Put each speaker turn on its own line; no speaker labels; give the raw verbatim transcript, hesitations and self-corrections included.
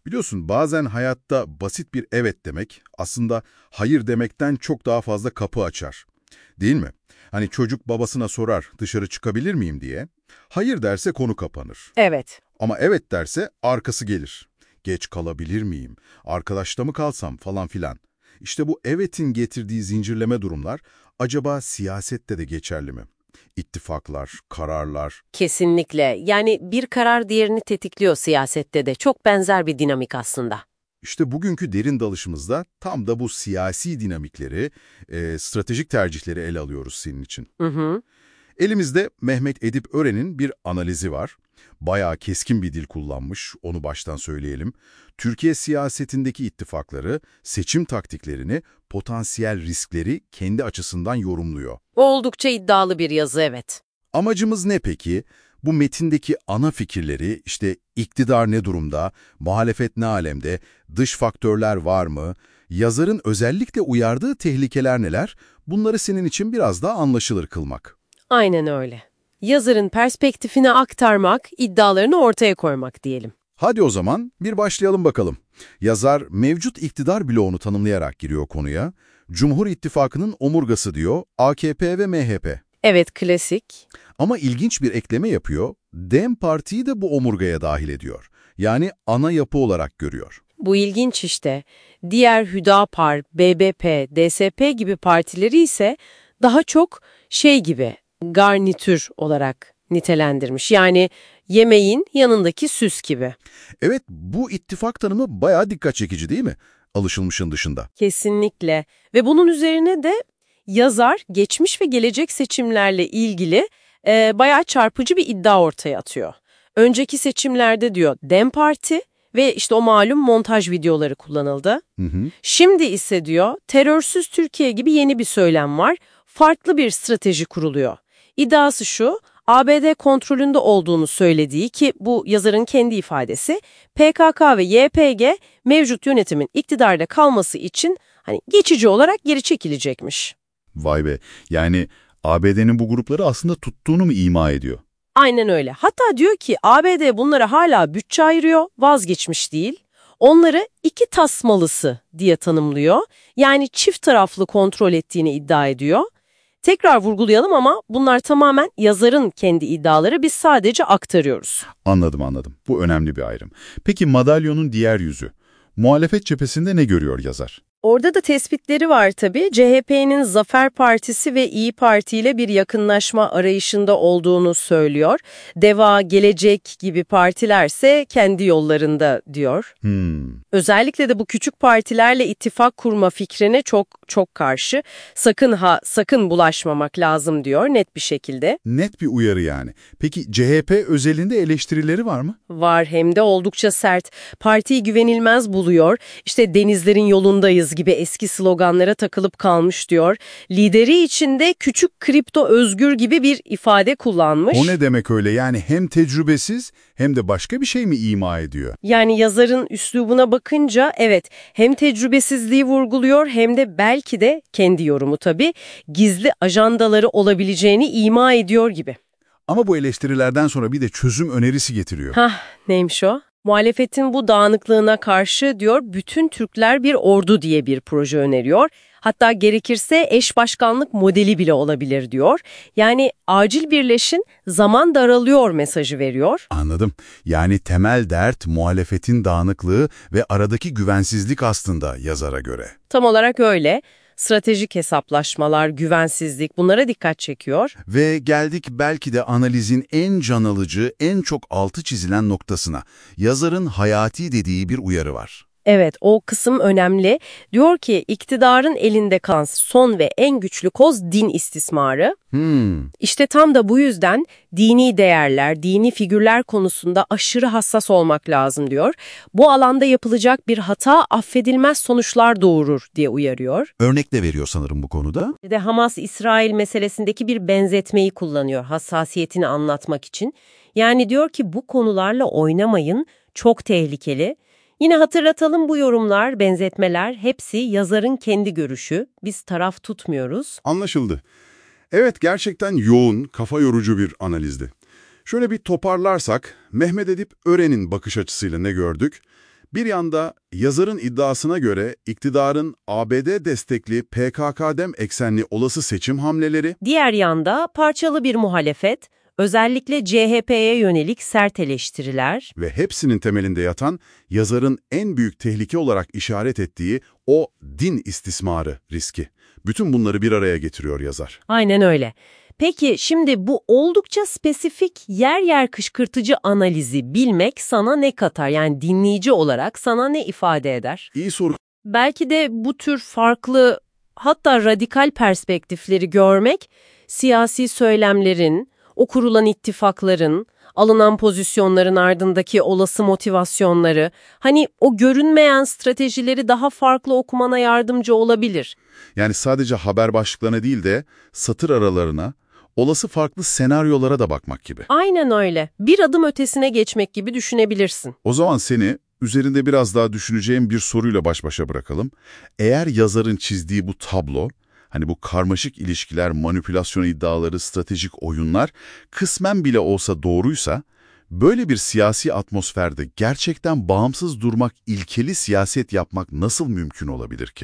Biliyorsun bazen hayatta basit bir evet demek aslında hayır demekten çok daha fazla kapı açar. Değil mi? Hani çocuk babasına sorar dışarı çıkabilir miyim diye. Hayır derse konu kapanır.
Evet.
Ama evet derse arkası gelir. Geç kalabilir miyim? Arkadaşla mı kalsam falan filan. İşte bu evetin getirdiği zincirleme durumlar acaba siyasette de geçerli mi? İttifaklar, kararlar.
Kesinlikle. Yani bir karar diğerini tetikliyor siyasette de. Çok benzer bir dinamik aslında.
İşte bugünkü derin dalışımızda tam da bu siyasi dinamikleri, e, stratejik tercihleri ele alıyoruz senin için.
Hı hı.
Elimizde Mehmet Edip Ören'in bir analizi var. Bayağı keskin bir dil kullanmış, onu baştan söyleyelim. Türkiye siyasetindeki ittifakları, seçim taktiklerini, potansiyel riskleri kendi açısından yorumluyor.
Oldukça iddialı bir yazı, evet.
Amacımız ne peki? Bu metindeki ana fikirleri, işte iktidar ne durumda, muhalefet ne alemde, dış faktörler var mı, yazarın özellikle uyardığı tehlikeler neler, bunları senin için biraz daha anlaşılır kılmak.
Aynen öyle. Yazarın perspektifine aktarmak, iddialarını ortaya koymak diyelim.
Hadi o zaman bir başlayalım bakalım. Yazar mevcut iktidar bloğunu tanımlayarak giriyor konuya. Cumhur İttifakı'nın omurgası diyor, A K P ve M H P.
Evet, klasik.
Ama ilginç bir ekleme yapıyor, DEM Parti'yi de bu omurgaya dahil ediyor. Yani ana yapı olarak görüyor.
Bu ilginç işte. Diğer Hüdapar, B B P, D S P gibi partileri ise daha çok şey gibi, garnitür olarak nitelendirmiş. Yani yemeğin yanındaki süs gibi.
Evet, bu ittifak tanımı bayağı dikkat çekici değil mi? Alışılmışın dışında.
Kesinlikle. Ve bunun üzerine de yazar geçmiş ve gelecek seçimlerle ilgili e, bayağı çarpıcı bir iddia ortaya atıyor. Önceki seçimlerde diyor DEM Parti ve işte o malum montaj videoları kullanıldı.
Hı hı.
Şimdi ise diyor terörsüz Türkiye gibi yeni bir söylem var. Farklı bir strateji kuruluyor. İddiası şu, A B D kontrolünde olduğunu söylediği ki bu yazarın kendi ifadesi, P K K ve Y P G mevcut yönetimin iktidarda kalması için hani geçici olarak geri çekilecekmiş.
Vay be, yani A B D'nin bu grupları aslında tuttuğunu mu ima ediyor?
Aynen öyle. Hatta diyor ki A B D bunlara hala bütçe ayırıyor, vazgeçmiş değil. Onları iki tasmalısı diye tanımlıyor. Yani çift taraflı kontrol ettiğini iddia ediyor. Tekrar vurgulayalım ama bunlar tamamen yazarın kendi iddiaları, biz sadece aktarıyoruz.
Anladım anladım. Bu önemli bir ayrım. Peki madalyonun diğer yüzü. Muhalefet cephesinde ne görüyor yazar?
Orada da tespitleri var tabii. C H P'nin Zafer Partisi ve İyi Parti ile bir yakınlaşma arayışında olduğunu söylüyor. DEVA, Gelecek gibi partilerse kendi yollarında diyor.
Hmm.
Özellikle de bu küçük partilerle ittifak kurma fikrine çok çok karşı. Sakın ha sakın bulaşmamak lazım diyor net bir şekilde.
Net bir uyarı yani. Peki C H P özelinde eleştirileri var mı?
Var, hem de oldukça sert. Partiyi güvenilmez buluyor. İşte denizlerin yolundayız gibi eski sloganlara takılıp kalmış diyor. Lideri için de küçük kripto özgür gibi bir ifade kullanmış.
O ne demek öyle? Yani hem tecrübesiz hem de başka bir şey mi ima ediyor?
Yani yazarın üslubuna bakınca evet, hem tecrübesizliği vurguluyor hem de belki de kendi yorumu tabii gizli ajandaları olabileceğini ima ediyor gibi.
Ama bu eleştirilerden sonra bir de çözüm önerisi getiriyor.
Hah, neymiş o? Muhalefetin bu dağınıklığına karşı diyor bütün Türkler bir ordu diye bir proje öneriyor. Hatta gerekirse eş başkanlık modeli bile olabilir diyor. Yani acil birleşin, zaman daralıyor mesajı veriyor.
Anladım. Yani temel dert muhalefetin dağınıklığı ve aradaki güvensizlik aslında yazara göre.
Tam olarak öyle. Stratejik hesaplaşmalar, güvensizlik, bunlara dikkat çekiyor.
Ve geldik belki de analizin en can alıcı, en çok altı çizilen noktasına. Yazarın hayati dediği bir uyarı var.
Evet, o kısım önemli. Diyor ki iktidarın elinde kalan son ve en güçlü koz din istismarı.
Hmm.
İşte tam da bu yüzden dini değerler, dini figürler konusunda aşırı hassas olmak lazım diyor. Bu alanda yapılacak bir hata affedilmez sonuçlar doğurur diye uyarıyor.
Örnek de veriyor sanırım bu konuda.
Bir de Hamas-İsrail meselesindeki bir benzetmeyi kullanıyor hassasiyetini anlatmak için. Yani diyor ki bu konularla oynamayın, çok tehlikeli. Yine hatırlatalım, bu yorumlar, benzetmeler hepsi yazarın kendi görüşü. Biz taraf tutmuyoruz.
Anlaşıldı. Evet, gerçekten yoğun, kafa yorucu bir analizdi. Şöyle bir toparlarsak, Mehmet Edip Ören'in bakış açısıyla ne gördük? Bir yanda yazarın iddiasına göre iktidarın A B D destekli P K K-DEM eksenli olası seçim hamleleri,
Diğer yanda parçalı bir muhalefet, özellikle C H P'ye yönelik sert eleştiriler.
ve hepsinin temelinde yatan yazarın en büyük tehlike olarak işaret ettiği o din istismarı riski. Bütün bunları bir araya getiriyor yazar.
Aynen öyle. Peki şimdi bu oldukça spesifik yer yer kışkırtıcı analizi bilmek sana ne katar? Yani dinleyici olarak sana ne ifade eder?
İyi soru.
Belki de bu tür farklı, hatta radikal perspektifleri görmek, siyasi söylemlerin, o kurulan ittifakların, alınan pozisyonların ardındaki olası motivasyonları, hani o görünmeyen stratejileri daha farklı okumana yardımcı olabilir.
Yani sadece haber başlıklarına değil de satır aralarına, olası farklı senaryolara da bakmak gibi.
Aynen öyle. Bir adım ötesine geçmek gibi düşünebilirsin.
O zaman seni üzerinde biraz daha düşüneceğim bir soruyla baş başa bırakalım. Eğer yazarın çizdiği bu tablo, hani bu karmaşık ilişkiler, manipülasyon iddiaları, stratejik oyunlar kısmen bile olsa doğruysa, böyle bir siyasi atmosferde gerçekten bağımsız durmak, ilkeli siyaset yapmak nasıl mümkün olabilir ki?